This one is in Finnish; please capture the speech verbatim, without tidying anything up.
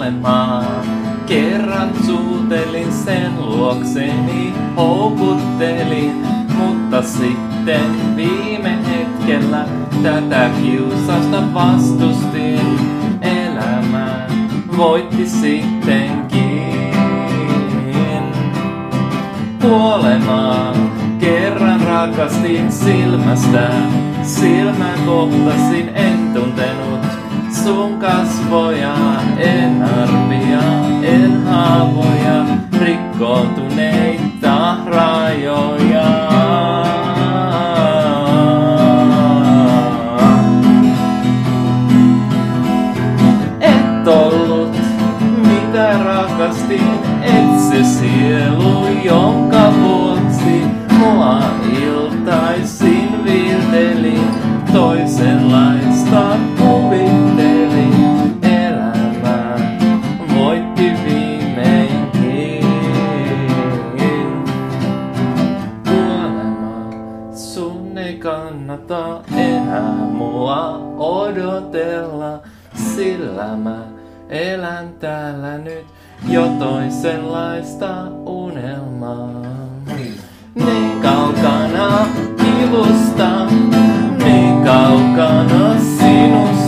kuolemaa. Kerran suutelin sen luokseni, houkuttelin, mutta sitten viime hetkellä tätä kiusausta vastustin. Elämä voitti sittenkin kuolemaa. Kerran rakastin silmästä, silmän kohtasin, en tuntenut sun kasvoja, en arvia, en haavoja, rikkoontuneita rajoja. Et ollut, mitä rakastin, et se sielu, jonka vuoksi mua iltaisin viiltelin, toisenlaista kuvittelin. Elämä voitti viimeinkin. Kuolema, sun ei kannata enää mua odotella, sillä mä elän täällä nyt jo toisenlaista unelmaa. Niin kaukana kivusta, niin kaukana sinusta.